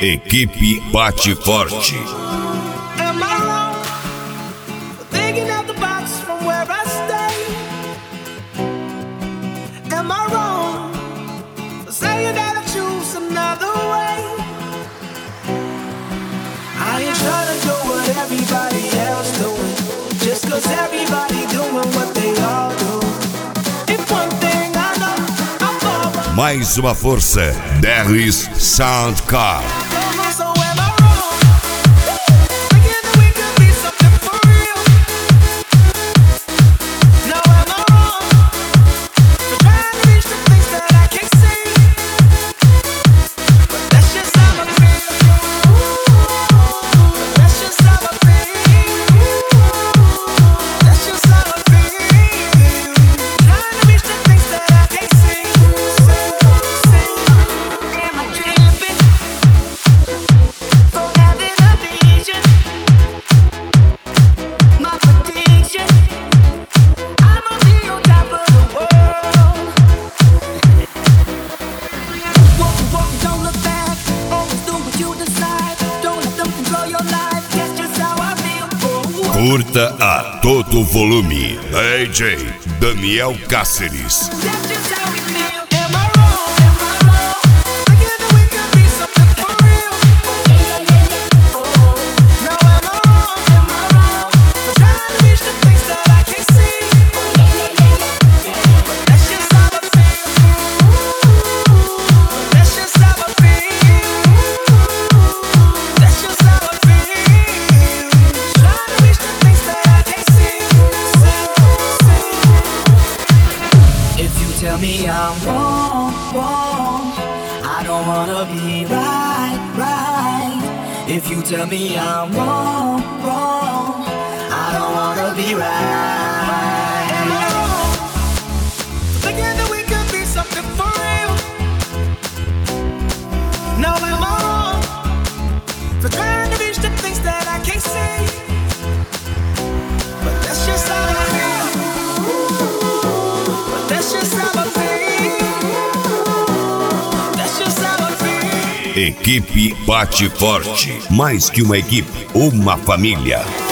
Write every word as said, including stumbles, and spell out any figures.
Equipe Bate Forte. Am I wrong for thinking out the box from where I stay? Am I wrong for saying that I choose another way? I ain't trying to do what everybody else doing, just cause everybody doing what they all do. If one thing I know, I'm forward. Mais uma força, Derris Soundcar. So am I wrong? Thinking that we could be something for real? No, am I wrong for trying to reach the things that I can't see? But that's just how I feel. But that's just how I feel. That's just how I feel. Trying to reach the things that I can't see. See, see. Am I tripping for having a vision? My prediction, I'ma be on top of the world. Walk, walk, don't look back. Always do what you decide. Don't let them control your life. That's just how I feel. Oh, Curta a todo volume. D J Daniel Cáceres. that's just how we feel. Am I wrong? Am I wrong? Thinking that we could be something for real? No, am I wrong? Am I wrong for trying to reach the things that I can't see? But that's just how I feel. That's just how I feel. That's just how I feel. Trying to reach the things that I can't see. If you tell me I'm wrong, wrong, I don't wanna be right, right. If you tell me I'm wrong, wrong, I don't wanna be right. Am I wrong for thinking that we could be something for real? No, am I wrong for trying to reach the things that I can't see? But that's just how I feel. But that's just how I feel. That's just how I feel. Equipe Bate Forte. Mais que uma equipe, uma família.